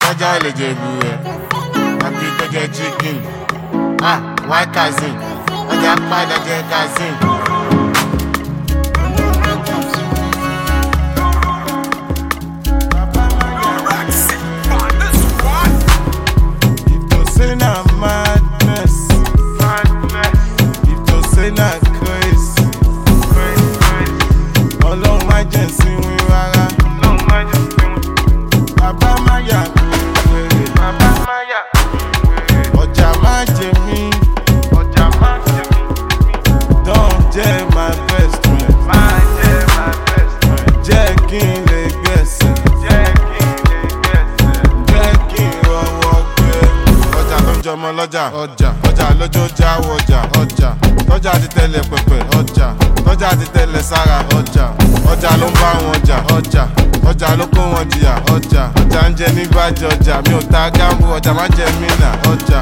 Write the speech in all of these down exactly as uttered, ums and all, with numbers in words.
Ọjà lè jẹ ìbúrẹ́, àbí kó jẹ chicken. Ah, why cousin? Ọjà padà jẹ cousin. If to say na madness, if to say na crazy, Ọlọ́run má jẹ́ sí wí rárá. Bàbá má yà mí wèrè, bàbá má yà mí wèrè. Ọjà má jẹ mí, ọjà má jẹ mí. Don jẹ́ my best friend, má jẹ́ my best friend. Jẹ́ kí n lè gbẹ̀sẹ̀, jẹ́ kí n lè gbẹ̀sẹ̀. Jẹ́ kí n rọwọ́ gbé. Ọjà tó ń jọmọ lọ́jà, ọjà. Ọjà lójó jáwọ́ ọjà, ọjà. Tọ́jà ti tẹ̀lé pẹ̀pẹ̀, ọjà. Tọ́jà ti tẹ̀lé sára, ọjà. Ọjà ló ń bá wọn jà, ọjà. Ọjà ló kó wọn jìyà, ọjà. Ọjà ń jẹ nígbàjẹ́ ọjà. Mi ò ta gáàmù, ọjà má jẹ mí nà, ọjà.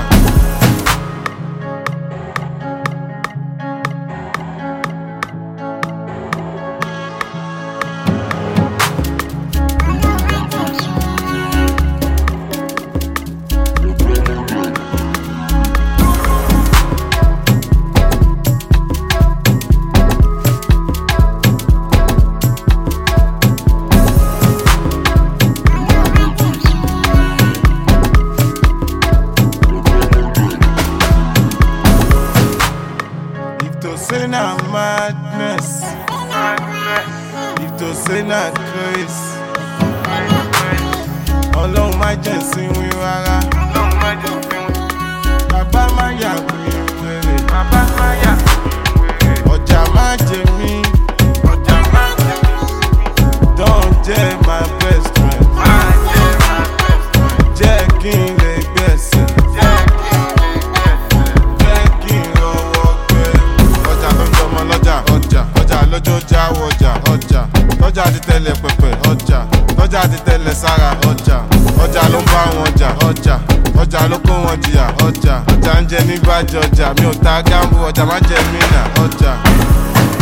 If to say na madness, if to say na crazy, Ọlọ́run má jẹ́ sí wí rárá. Bàbá má yà mí wèrè, bàbá má yà mí wèrè. Ọjà má jẹ mí, ọjà má jẹ mí. Don jẹ́ my best friend, má jẹ́ my best friend. Jẹ́ kí n lè gbẹ̀sẹ̀, jẹ́ kí n lè gbẹ̀sẹ̀. Jẹ́ kí n rọwọ́ gbé. Ọjà tó ń jọmọ lọ́jà, ọjà. Ọjà lójó jáwọ́ ọjà, ọjà. Tọ́jà ti tẹ̀lé pẹ̀pẹ̀, ọjà. Tọ́jà ti tẹ̀lé sára, ọjà. Ọjà ló ń bá wọn jà, ọjà. Ọjà ló kó wọn jìyà, ọjà. Ọjà ń jẹ nígbàjẹ́ ọjà. Mi ò ta gáàmù, ọjà má jẹ mí nà, ọjà.